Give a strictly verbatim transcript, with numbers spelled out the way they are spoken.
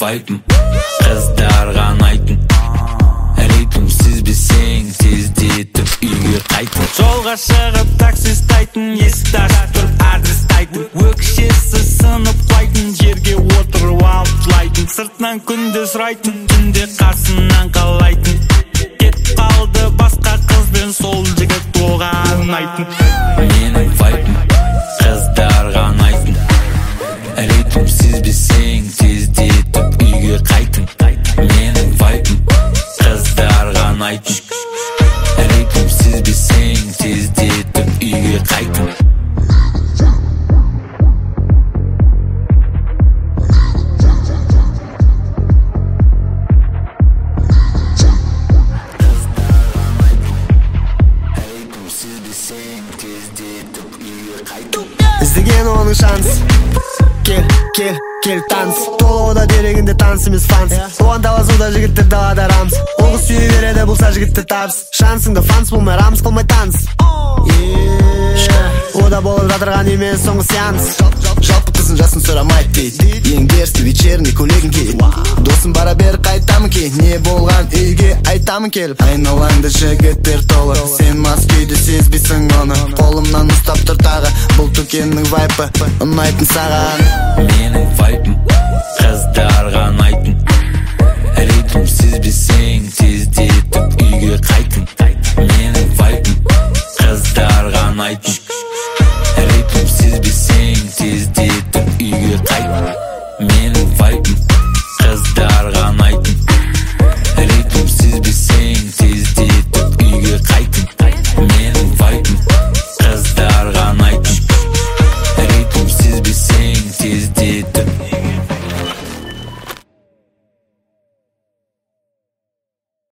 вайпым қыздарға ұнайтын ритм сіз білсең тездетіп үйге қайтын. Жолға шығып такси ұстайтын, есікті ашып тұрып адрес айтын, өкшесі сынып құлайтын, жерге отырып алып жылайтын, сыртынан күнде сұрайтын, түнде қасынан қалайтын. Кетіп қалды басқа қызбен, сол жігіт оған ұнайтын. Менің вайпым қыздарға ұнайтын ритм сіз білсең тездетіп үйге қайтын. Менің вайпым қыздарға ұнайтын ритм сіз білсең тездетіп үйге қайтын. Іздеген оның шанс, кел, кел, кел таныс. Толығуда дерегінде таныс емес фанс. Оған таласуда жігіттер далада рамс. Оғы сүйе береді бұлса жігітті табыс. Шансыңды фанс болмай рамс қылмай таныс. Ода болып жатырған емес соңғы сеанс. Жалпы қызын жасын сұрамайды дейді, ең дерсті вечерний көйлегін киіп, досым бара бер қайтамын ке, не болған үйге айтамын келіп. Айналаңда жігіттер толы, сен мас күйді сезбейсің оны, қолымнан ұстап тұр тағы, бұл төкеннің вайпы ұнайтын саған. Менің вайпым қыздарға ұнайтын ритм сіз білсең тездетіп үйге қайтын. Менің вайпым қыздарға ұнайтын